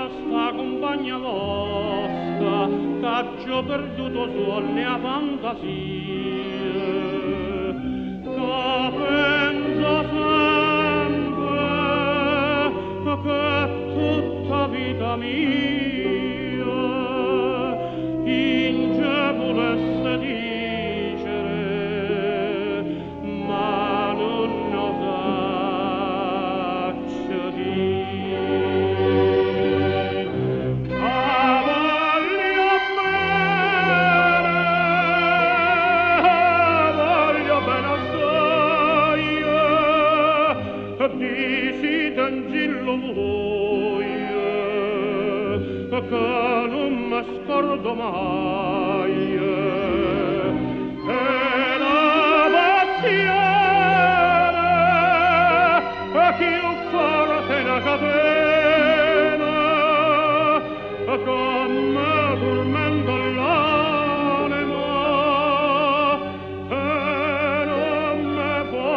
sta compagna vostra, t'aggio perduto sulle a fantasia, che penso sempre che tutta vita mia finge volesse dicere, ma non osaccio dire. Dici d'angillo voi, che non mi scordo mai, e la passione più forte una catena, che mi tormenta l'anima e non mi fa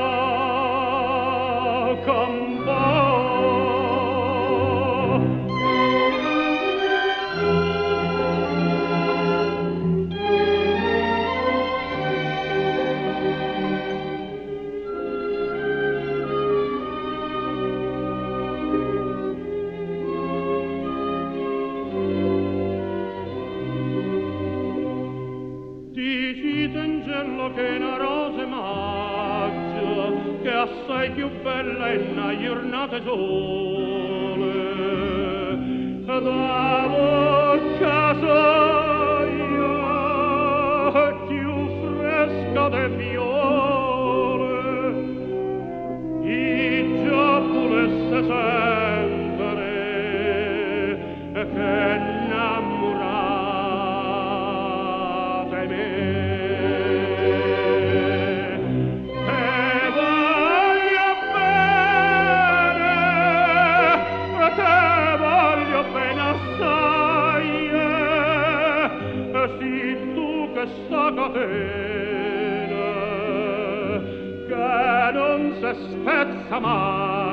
dici d'angelo che una rosa maggio, che è assai più bella in una giornata sole, da bocca soia più fresca de fiore, i già volesse sentire che innamorate me. Questa catena che non si spezza mai.